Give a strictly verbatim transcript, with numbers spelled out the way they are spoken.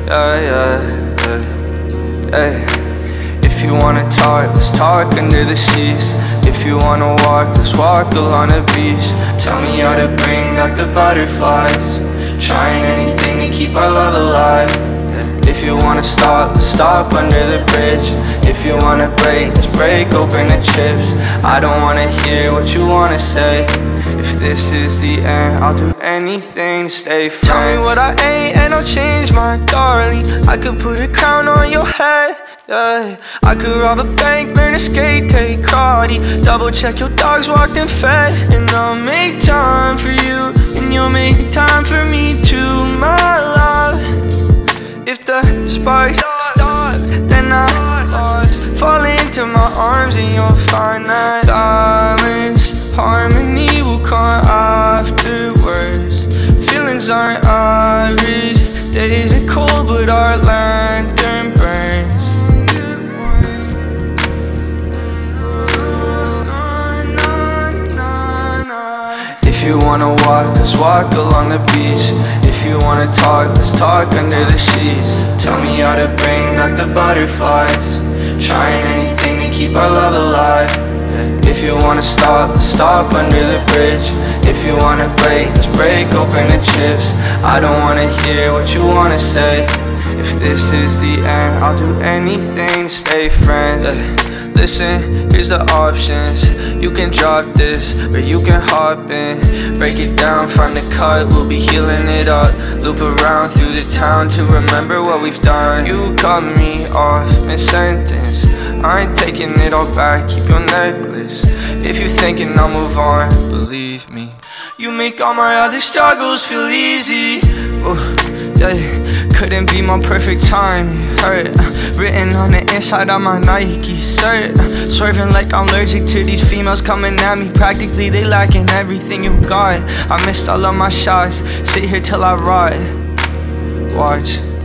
yeah, yeah, yeah, yeah. If you wanna talk, let's talk under the seas. If you wanna walk, let's walk along the beach. Tell me how to bring back the butterflies. Trying anything to keep our love alive. If you wanna stop, let's stop under the bridge. If you wanna break, let's break open the chips. I don't wanna hear what you wanna say. If this is the end, I'll do anything to stay friends. Tell me what I ain't and I'll change my darling. I could put a crown on your head, yeah. I could rob a bank, learn to skate, take karate. Double check your dogs walked and fed. And I'll make time for you, and you'll make time for me too, my love. If the sparks stop, then I fall into my arms and you'll find that balance, harmony will come afterwards. Feelings aren't average, days are cold but our lantern burns. If you wanna walk, let's walk along the beach. If you wanna talk, let's talk under the sheets. Tell me how to bring back the butterflies. Trying anything to keep our love alive. If you wanna stop, let's stop under the bridge. If you wanna break, let's break open the chips. I don't wanna hear what you wanna say. If this is the end, I'll do anything to stay friends. Listen, here's the options. You can drop this, or you can hop in. Break it down, find the cut, we'll be healing it up. Loop around through the town to remember what we've done. You cut me off mid-sentence, I ain't taking it all back, keep your necklace. If you're thinking I'll move on, believe me, you make all my other struggles feel easy. Ooh, yeah, couldn't be my perfect time, hurt. Written on the inside of my Nike shirt. Swerving like I'm allergic to these females coming at me. Practically they lacking everything you got. I missed all of my shots, sit here till I rot. Watch.